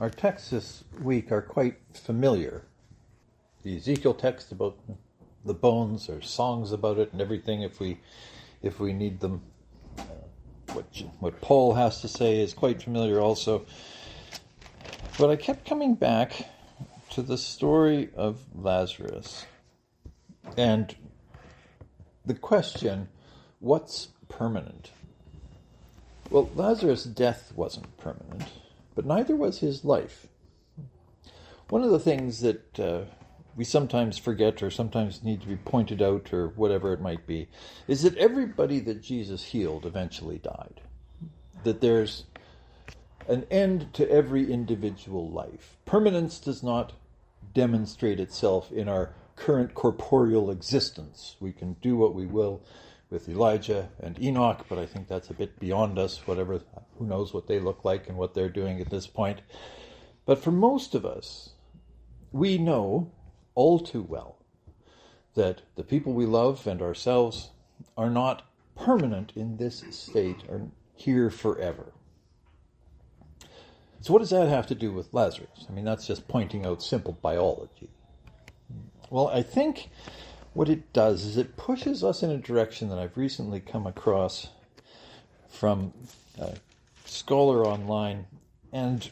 Our texts this week are quite familiar. The Ezekiel text about the bones, there's songs about it and everything if we need them. What Paul has to say is quite familiar also. But I kept coming back to the story of Lazarus and the question, what's permanent? Well, Lazarus' death wasn't permanent, but neither was his life. One of the things that we sometimes forget or sometimes need to be pointed out or whatever it might be is that everybody that Jesus healed eventually died. That there's an end to every individual life. Permanence does not demonstrate itself in our current corporeal existence. We can do what we will with Elijah and Enoch, but I think that's a bit beyond us, who knows what they look like and what they're doing at this point. But for most of us, we know all too well that the people we love and ourselves are not permanent in this state or here forever. So what does that have to do with Lazarus? I mean, that's just pointing out simple biology. Well, I think what it does is it pushes us in a direction that I've recently come across from a scholar online, and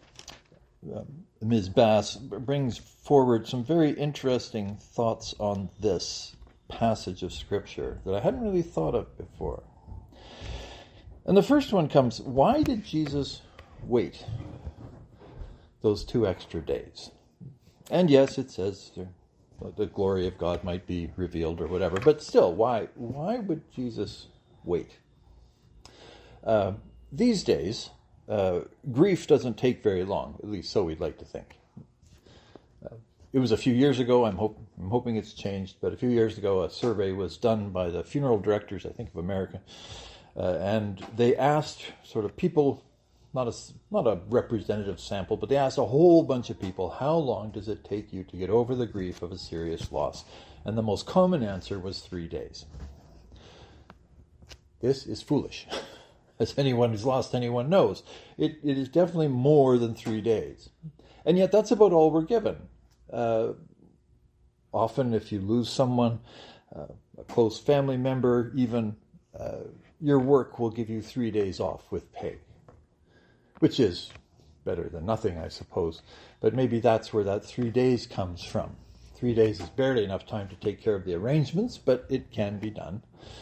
Ms. Bass brings forward some very interesting thoughts on this passage of Scripture that I hadn't really thought of before. And the first one comes, why did Jesus wait those 2 extra days? And yes, it says the glory of God might be revealed or whatever, but still, why would Jesus wait? These days, grief doesn't take very long, at least so we'd like to think. It was a few years ago, I'm hoping it's changed, but a few years ago a survey was done by the funeral directors, I think, of America, and they asked sort of people, not a representative sample, but they asked a whole bunch of people, how long does it take you to get over the grief of a serious loss? And the most common answer was 3 days. This is foolish. As anyone who's lost anyone knows. It is definitely more than 3 days. And yet that's about all we're given. Often if you lose someone, a close family member, even your work will give you 3 days off with pay. Which is better than nothing, I suppose. But maybe that's where that 3 days comes from. 3 days is barely enough time to take care of the arrangements, but it can be done.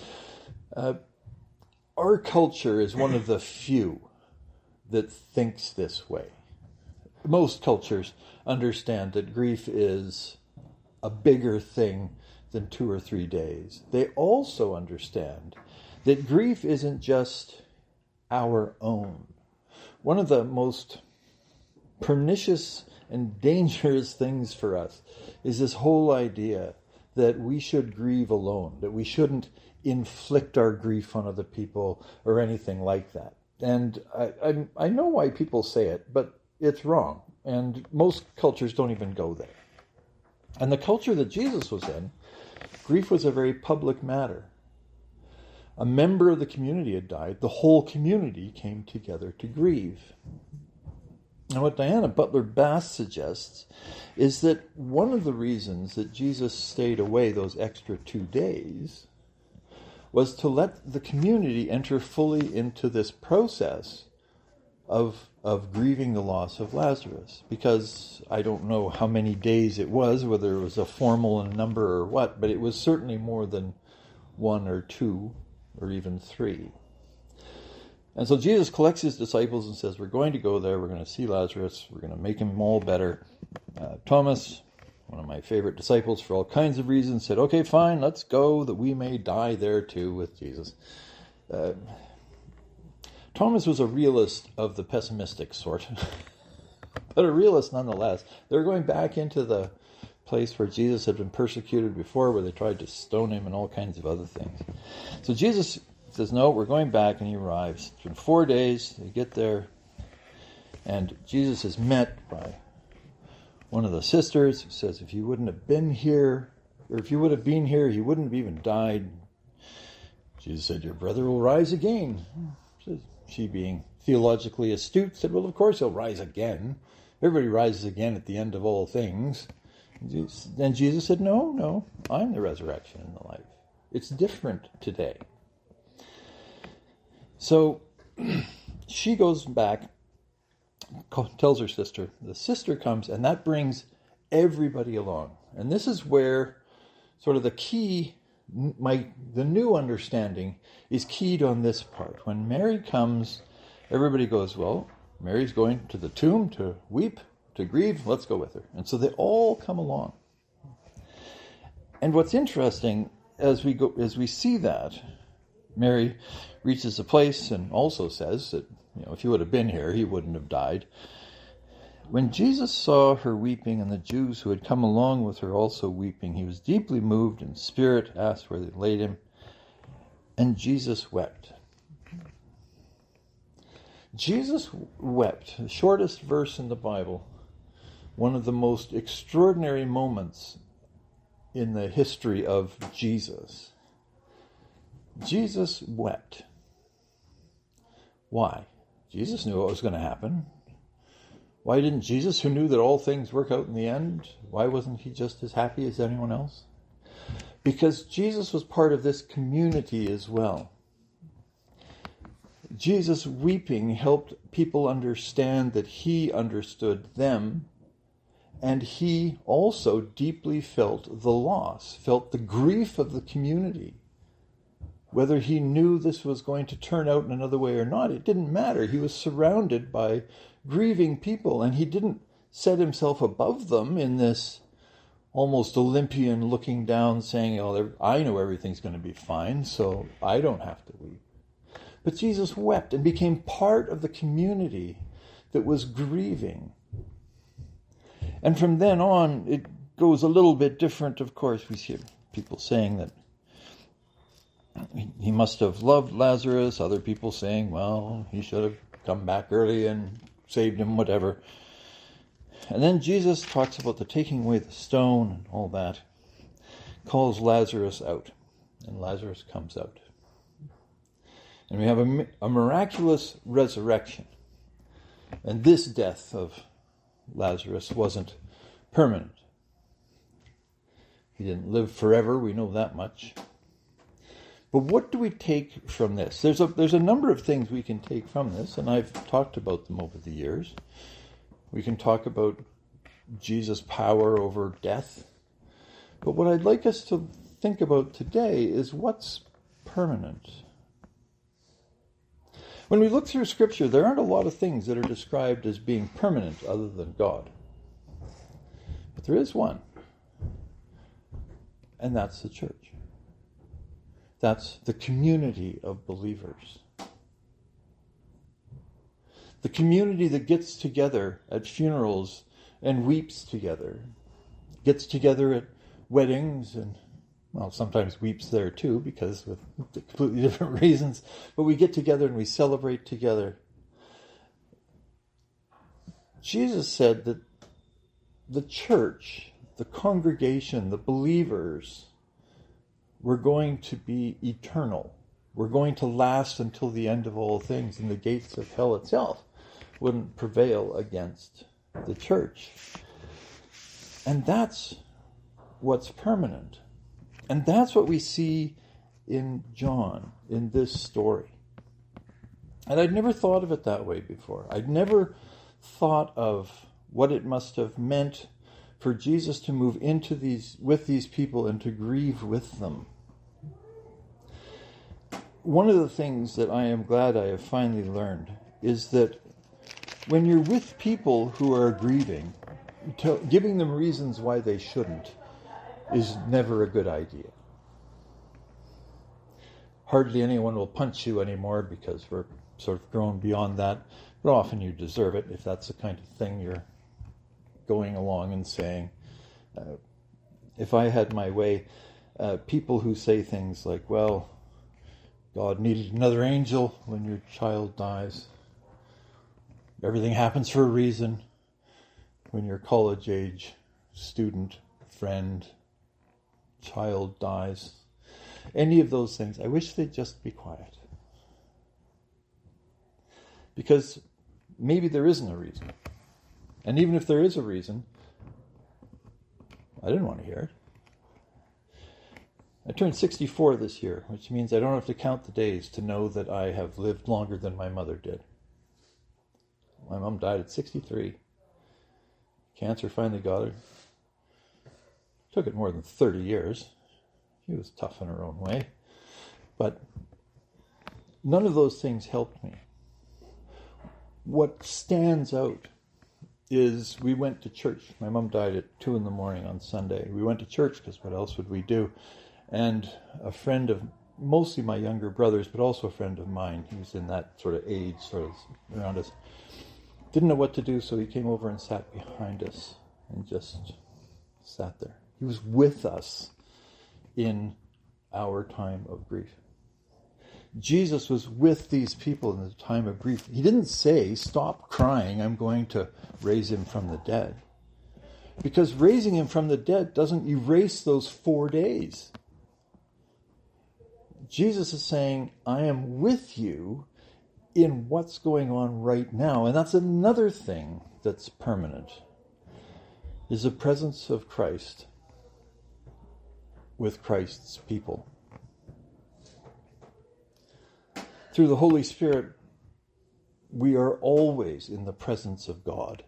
Our culture is one of the few that thinks this way. Most cultures understand that grief is a bigger thing than 2 or 3 days. They also understand that grief isn't just our own. One of the most pernicious and dangerous things for us is this whole idea that we should grieve alone, that we shouldn't inflict our grief on other people or anything like that. And I know why people say it, but it's wrong. And most cultures don't even go there. And the culture that Jesus was in, grief was a very public matter. A member of the community had died. The whole community came together to grieve. And what Diana Butler Bass suggests is that one of the reasons that Jesus stayed away those extra 2 days was to let the community enter fully into this process of grieving the loss of Lazarus. Because I don't know how many days it was, whether it was a formal number or what, but it was certainly more than 1 or 2 or even 3. And so Jesus collects his disciples and says, we're going to go there, we're going to see Lazarus, we're going to make him all better. Thomas, one of my favorite disciples for all kinds of reasons, said, okay, fine, let's go that we may die there too with Jesus. Thomas was a realist of the pessimistic sort, but a realist nonetheless. They were going back into the place where Jesus had been persecuted before, where they tried to stone him and all kinds of other things. So Jesus says, no, we're going back, and he arrives. It's been 4 days, they get there, and Jesus is met by one of the sisters who says, if you wouldn't have been here, or if you would have been here, he wouldn't have even died. Jesus said, your brother will rise again. she being theologically astute, said, well, of course he'll rise again. Everybody rises again at the end of all things. And Jesus said, no, I'm the resurrection and the life. It's different today. So she goes back, tells her sister. The sister comes, and that brings everybody along. And this is where sort of the key, the new understanding is keyed on this part. When Mary comes, everybody goes, well, Mary's going to the tomb to weep, to grieve, let's go with her. And so they all come along. And what's interesting, as we see that, Mary reaches a place and also says that, if he would have been here, he wouldn't have died. When Jesus saw her weeping, and the Jews who had come along with her also weeping, he was deeply moved in spirit, asked where they laid him, and Jesus wept. Jesus wept, the shortest verse in the Bible, one of the most extraordinary moments in the history of Jesus. Jesus wept. Why? Jesus knew what was going to happen. Why didn't Jesus, who knew that all things work out in the end, why wasn't he just as happy as anyone else? Because Jesus was part of this community as well. Jesus weeping helped people understand that he understood them, and he also deeply felt the loss, felt the grief of the community. Whether he knew this was going to turn out in another way or not, it didn't matter. He was surrounded by grieving people, and he didn't set himself above them in this almost Olympian looking down saying, oh, I know everything's going to be fine, so I don't have to weep. But Jesus wept and became part of the community that was grieving. And from then on, it goes a little bit different, of course. We see people saying that he must have loved Lazarus, other people saying, well, he should have come back early and saved him, whatever. And then Jesus talks about the taking away the stone and all that, calls Lazarus out, and Lazarus comes out. And we have a miraculous resurrection. And this death of Lazarus wasn't permanent. He didn't live forever, we know that much. But what do we take from this? There's a number of things we can take from this, and I've talked about them over the years. We can talk about Jesus' power over death. But what I'd like us to think about today is what's permanent. When we look through Scripture, there aren't a lot of things that are described as being permanent other than God. But there is one, and that's the church. That's the community of believers. The community that gets together at funerals and weeps together. Gets together at weddings and, well, sometimes weeps there too because with completely different reasons. But we get together and we celebrate together. Jesus said that the church, the congregation, the believers, we're going to be eternal. We're going to last until the end of all things, and the gates of hell itself wouldn't prevail against the church. And that's what's permanent. And that's what we see in John, in this story. And I'd never thought of it that way before. I'd never thought of what it must have meant for Jesus to move with these people and to grieve with them. One of the things that I am glad I have finally learned is that when you're with people who are grieving, giving them reasons why they shouldn't is never a good idea. Hardly anyone will punch you anymore because we're sort of grown beyond that, but often you deserve it if that's the kind of thing you're going along and saying. If I had my way, people who say things like, well, God needed another angel when your child dies. Everything happens for a reason. When your college-age student, friend, child dies. Any of those things, I wish they'd just be quiet. Because maybe there isn't a reason. And even if there is a reason, I didn't want to hear it. I turned 64 this year, which means I don't have to count the days to know that I have lived longer than my mother did. My mom died at 63. Cancer finally got her. Took it more than 30 years. She was tough in her own way. But none of those things helped me. What stands out is we went to church. My mom died at 2 a.m. on Sunday. We went to church because what else would we do? And a friend of, mostly my younger brothers, but also a friend of mine, he was in that sort of age, sort of around us, didn't know what to do, so he came over and sat behind us and just sat there. He was with us in our time of grief. Jesus was with these people in the time of grief. He didn't say, stop crying, I'm going to raise him from the dead. Because raising him from the dead doesn't erase those 4 days. Jesus is saying, I am with you in what's going on right now. And that's another thing that's permanent, is the presence of Christ with Christ's people. Through the Holy Spirit, we are always in the presence of God.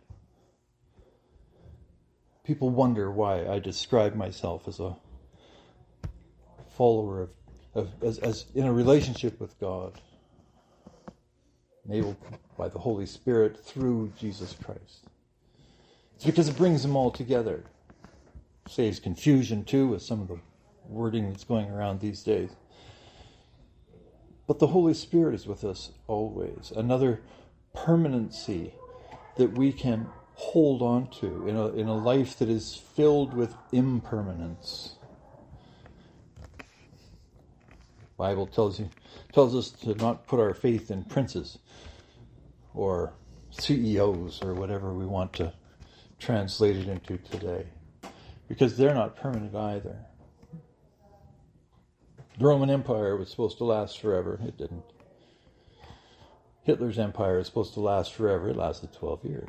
People wonder why I describe myself as a follower as in a relationship with God, enabled by the Holy Spirit through Jesus Christ. It's because it brings them all together. Saves confusion too with some of the wording that's going around these days. But the Holy Spirit is with us always. Another permanency that we can hold on to in a life that is filled with impermanence. The Bible tells us to not put our faith in princes or CEOs or whatever we want to translate it into today, because they're not permanent either. The Roman Empire was supposed to last forever. It didn't. Hitler's empire is supposed to last forever. It lasted 12 years.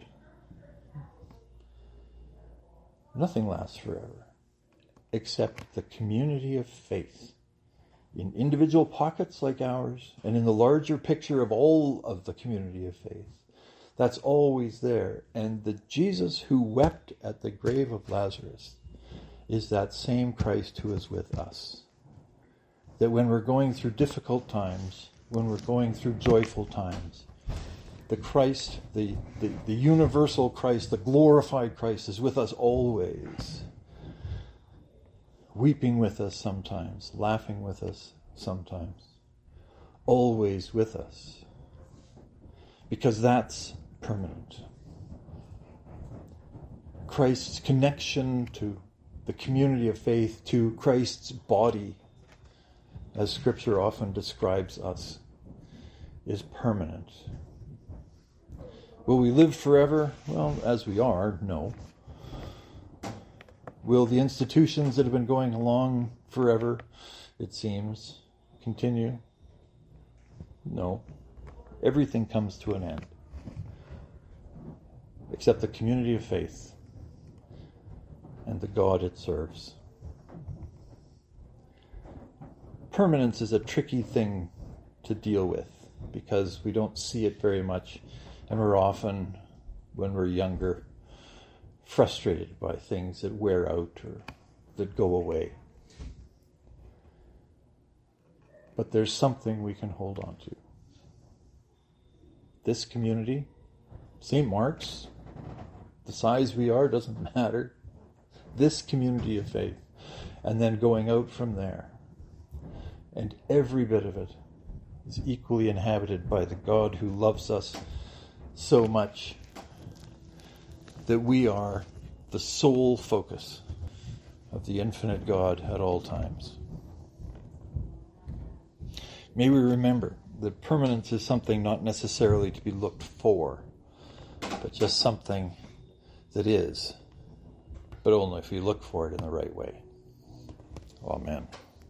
Nothing lasts forever except the community of faith in individual pockets like ours and in the larger picture of all of the community of faith. That's always there. And the Jesus who wept at the grave of Lazarus is that same Christ who is with us. That when we're going through difficult times, when we're going through joyful times, the Christ, the universal Christ, the glorified Christ is with us always. Weeping with us sometimes, laughing with us sometimes, always with us. Because that's permanent. Christ's connection to the community of faith, to Christ's body, as Scripture often describes us, is permanent. Will we live forever? Well, as we are, no. Will the institutions that have been going along forever, it seems, continue? No. Everything comes to an end, except the community of faith and the God it serves. Permanence is a tricky thing to deal with because we don't see it very much, and we're often, when we're younger, frustrated by things that wear out or that go away. But there's something we can hold on to. This community, St. Mark's, the size we are doesn't matter. This community of faith, and then going out from there. And every bit of it is equally inhabited by the God who loves us so much that we are the sole focus of the infinite God at all times. May we remember that permanence is something not necessarily to be looked for, but just something that is, but only if we look for it in the right way. Amen.